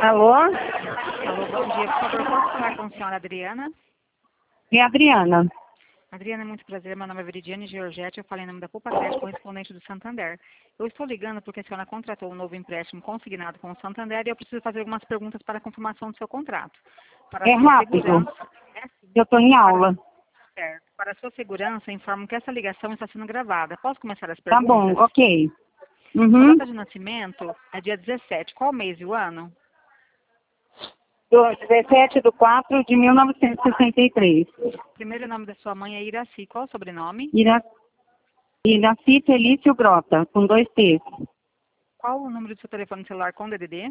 Alô? Alô, bom dia. Por favor, posso falar com a senhora Adriana? É a Adriana. Adriana, é muito prazer. Meu nome é Veridiane Georgette. Eu falei em nome da Poupa Crédito, correspondente do Santander. Eu estou ligando porque a senhora contratou um novo empréstimo consignado com o Santander e eu preciso fazer algumas perguntas para a confirmação do seu contrato. Para É a sua rápido. segurança, Eu estou em aula. certo. Para a sua segurança, informo que essa ligação está sendo gravada. Posso começar as Tá perguntas? bom, ok. Sua Uhum. data de nascimento é dia 17. Qual mês e o ano? 17/4/1963. Primeiro nome da sua mãe é Iraci. Qual o sobrenome? Iraci Felício Grota, com 2 T's. Qual o número do seu telefone celular com DDD?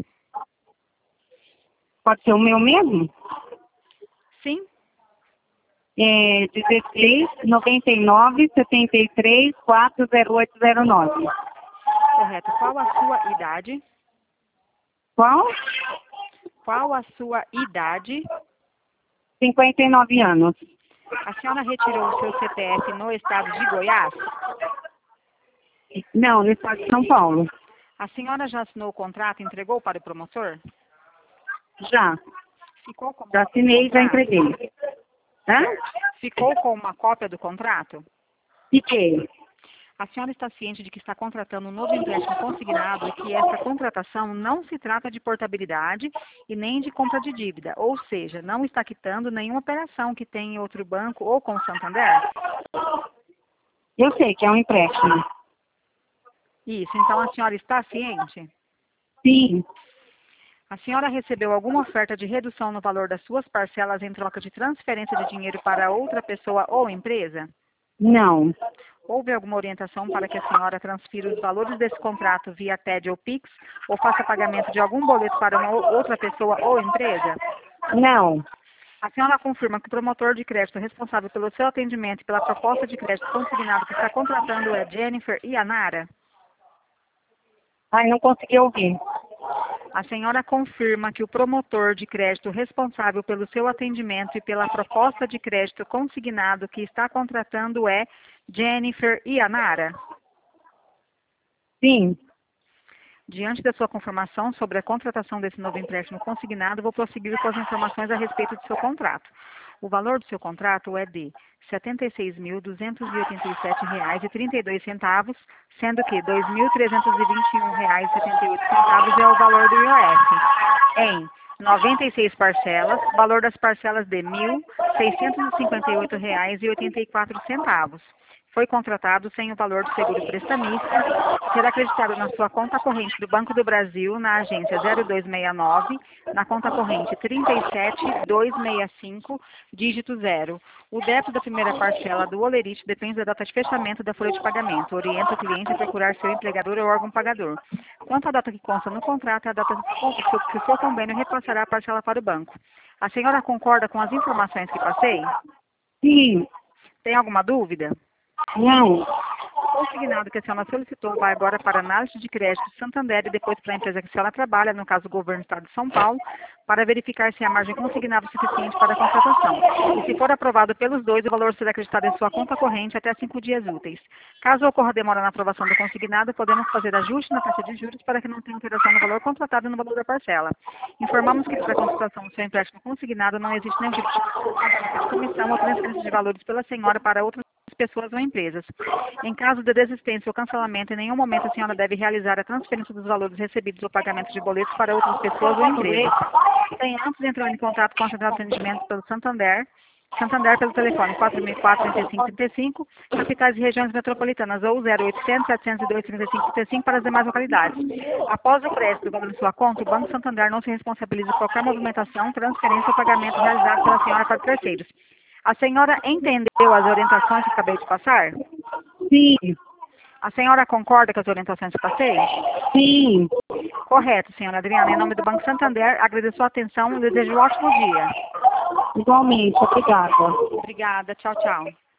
Pode ser o meu mesmo? Sim. É 16 99 73 40809. Correto. Qual a sua idade? Qual? Qual a sua idade? 59 anos. A senhora retirou o seu CPF no estado de Goiás? Não, no estado de São Paulo. A senhora já assinou o contrato e entregou para o promotor? Já. Ficou com uma Já cópia do assinei e já contrato? entreguei. Hã? Ficou com uma cópia do contrato? Fiquei. A senhora está ciente de que está contratando um novo empréstimo consignado e que essa contratação não se trata de portabilidade e nem de compra de dívida, ou seja, não está quitando nenhuma operação que tem em outro banco ou com o Santander? Eu sei que é um empréstimo. Isso, então a senhora está ciente? Sim. A senhora recebeu alguma oferta de redução no valor das suas parcelas em troca de transferência de dinheiro para outra pessoa ou empresa? Não. Houve alguma orientação para que a senhora transfira os valores desse contrato via TED ou Pix ou faça pagamento de algum boleto para uma outra pessoa ou empresa? Não. A senhora confirma que o promotor de crédito responsável pelo seu atendimento e pela proposta de crédito consignado que está contratando é Jennifer e a Nara? Ai, não consegui ouvir. A senhora confirma que o promotor de crédito responsável pelo seu atendimento e pela proposta de crédito consignado que está contratando é Jennifer e a Nara? Sim. Diante da sua confirmação sobre a contratação desse novo empréstimo consignado, vou prosseguir com as informações a respeito do seu contrato. O valor do seu contrato é de R$ 76.287,32, sendo que R$ 2.321,78 é o valor do IOF. Em 96 parcelas, valor das parcelas de R$ 1.658,84. Foi contratado sem o valor do seguro prestamista, será acreditado na sua conta corrente do Banco do Brasil, na agência 0269, na conta corrente 37265, dígito 0. O débito da primeira parcela do holerite depende da data de fechamento da folha de pagamento. Orienta o cliente a procurar seu empregador ou órgão pagador. Quanto à data que consta no contrato, é a data que o seu convênio repassará a parcela para o banco. A senhora concorda com as informações que passei? Sim. Tem alguma dúvida? Não. O consignado que a senhora solicitou vai agora para a análise de crédito Santander e depois para a empresa que a senhora trabalha, no caso o governo do estado de São Paulo, para verificar se a margem consignada é suficiente para a contratação. E se for aprovado pelos dois, o valor será acreditado em sua conta corrente até 5 dias úteis. Caso ocorra demora na aprovação do consignado, podemos fazer ajuste na taxa de juros para que não tenha alteração no valor contratado e no valor da parcela. Informamos que para a contratação do seu empréstimo consignado não existe nenhum tipo de comissão ou transferência de valores pela senhora para outras pessoas ou empresas. Em caso de desistência ou cancelamento, em nenhum momento a senhora deve realizar a transferência dos valores recebidos ou pagamento de boletos para outras pessoas ou empresas. Sem antes entrar em contato com a Central de Atendimento pelo Santander pelo telefone 4004-3535, capitais e regiões metropolitanas, ou 0800 702 3535 para as demais localidades. Após o crédito do valor em sua conta, o Banco Santander não se responsabiliza por qualquer movimentação, transferência ou pagamento realizado pela senhora para terceiros. A senhora entendeu as orientações que acabei de passar? Sim. A senhora concorda com as orientações que passei? Sim. Correto, senhora Adriana. Em nome do Banco Santander, agradeço a atenção e desejo um ótimo dia. Igualmente. Obrigada. Obrigada. Tchau, tchau.